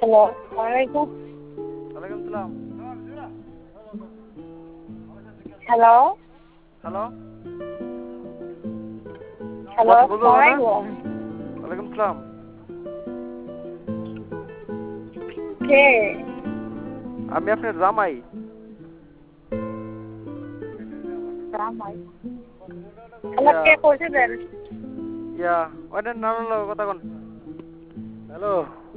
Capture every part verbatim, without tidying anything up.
Hello, ওয়ালাইকুম ওয়ালাইকুম সালাম। হ্যালো হ্যালো হ্যালো, কথা বলবো না? ওয়ালাইকুম। ওয়ালাইকুম সালাম। কে? আমি আপনার জামাই। জামাই? হ্যালো, কে কইছে দেন? ইয়া ওইটা নানুর লগে কথা কোন। হ্যালো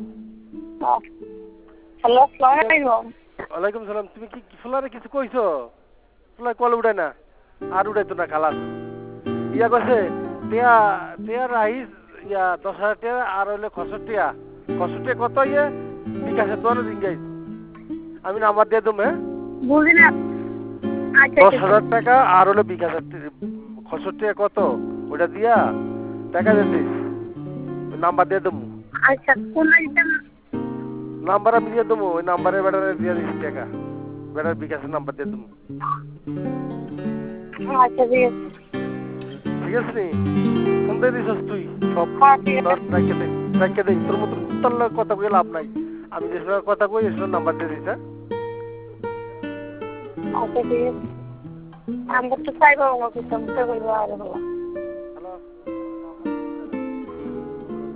হ্যালো, আসসালামু আলাইকুম। ওয়ালাইকুম সালাম। তুমি কি ফুলারে কিছু কইছো? ফুলা কল উড়ায় না, আর উড়াইতো না খালাস। ইয়া কইছে টিয়া টিয়া রাইস ইয়া দশ হাজার টিয়া আর হইলে খসর টিয়া খসর টিয়া কত ইয়ে বিকাশে তোর দিন আমি নাম্বার দিয়ে দেবো। হ্যাঁ, বুঝি না। আচ্ছা দশ ঠিক হাজার আছে। টাকা আর হলো বিকাশ খসর টিয়া কত ওটা দিয়া টাকা দিস নাম্বার দিয়ে দেবো। আচ্ছা, কোন নাইটেন? নাম্বার আমি দিয়ে দেবো, ওই নাম্বারে বেটারে দিয়ে দিস টাকা, বেটার বিকাশের নাম্বার দিয়ে দেবো। আচ্ছা ঠিক আছে। ঠিক আছে নি? ফোন দিয়ে দিস তুই সব হ্যাঁ ঠিক তোর আছে। রাখে দে রাখে দে তোর মতন কুত্তার লগে কথা কয়ে লাভ নাই। আমি যে সময় কথা কই এই সময় নাম্বার দিয়ে দিস। হ্যাঁ আচ্ছা ঠিক আছে। আমরা তো চাইবো আমার কিছু করবো আর হলো